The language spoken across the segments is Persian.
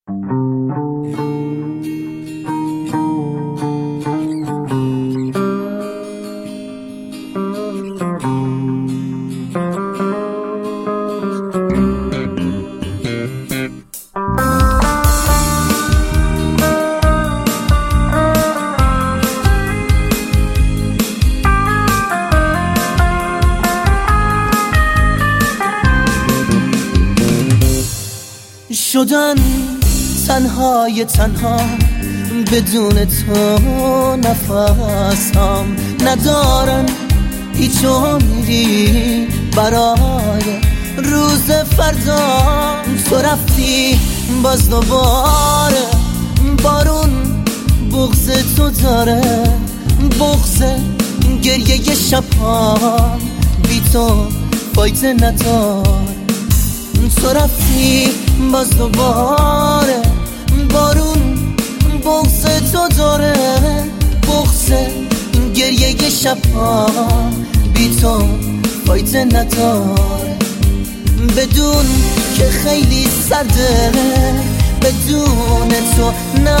شدن تنهای تنها بدون تو نفسم ندارن هیچ امیدی برای روز فردا. تو رفتی باز دوباره بارون بغض تو داره، بغض گریه شبان بی تو فایده نداره. تو رفتی باز دوباره بارون بغض تو داره، بغض گریه شبان بی تو فایده نداره. بدون که خیلی سرده، بدون تو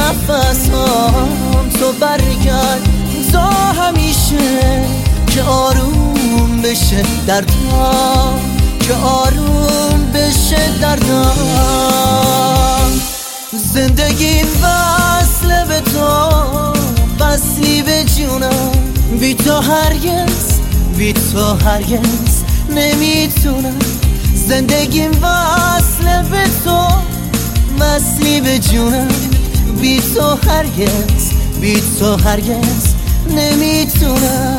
نفسم تو برگرد تا همیشه که آروم بشه دردم، که آروم بشه دردم. زندگیم وصله به تو، وصلی به جونم. بی تو هرگز، بی تو هرگز نمیتونم. زندگیم وصله به تو، وصلی به جونم. بی تو هرگز، بی تو هرگز نمیتونم.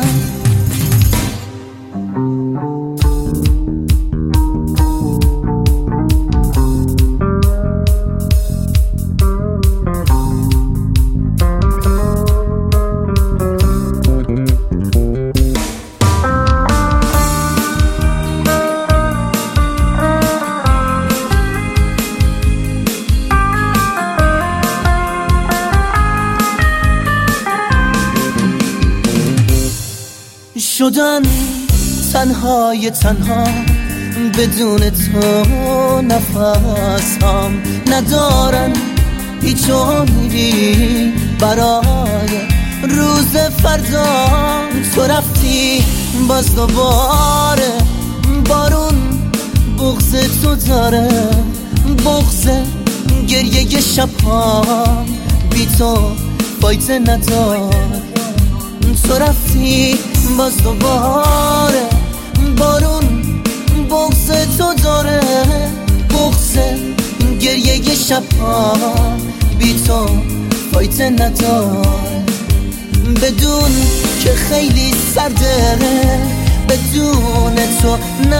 شدن تنهای تنها بدون تو نفسم ندارن هیچ امیدی برای روز فردا. تو رفتی باز دوباره بارون بغض تو داره، بغض گریه شبان بی تو فایده نداره. تو رفتی باز دوباره بارون بغض تو داره، بغض گریه شبان بی تو فایده نداره. بدون که خیلی سرده، بدون تو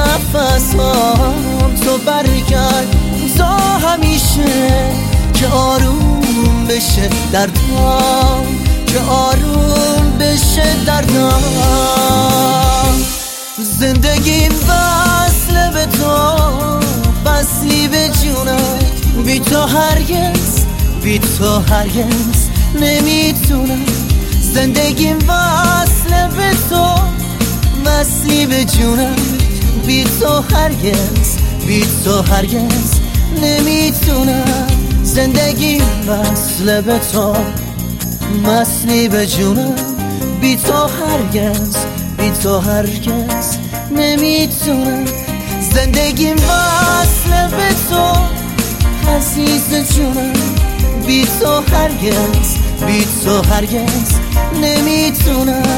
نفسم تو برگرد تا همیشه که آروم بشه دردم، که آروم بشه دردم. زندگیم وصله به تو، وصلی به جونم. بی تو هرگز، بی تو هرگز نمیتونم. زندگیم وصله به تو، وصلی به جونم. بی تو هرگز، بی تو هرگز نمیتونم. زندگیم وصله به تو، وصلی به جونم. بی تو هرگز، بی تو هرگز نمیتونم. زندگیم وصله به تو عزیز جونم. بی تو هرگز، بی تو هرگز نمیتونم.